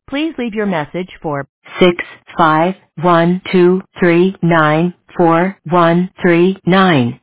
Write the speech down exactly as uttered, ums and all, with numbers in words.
Please leave your message for six five one two three nine four one three nine.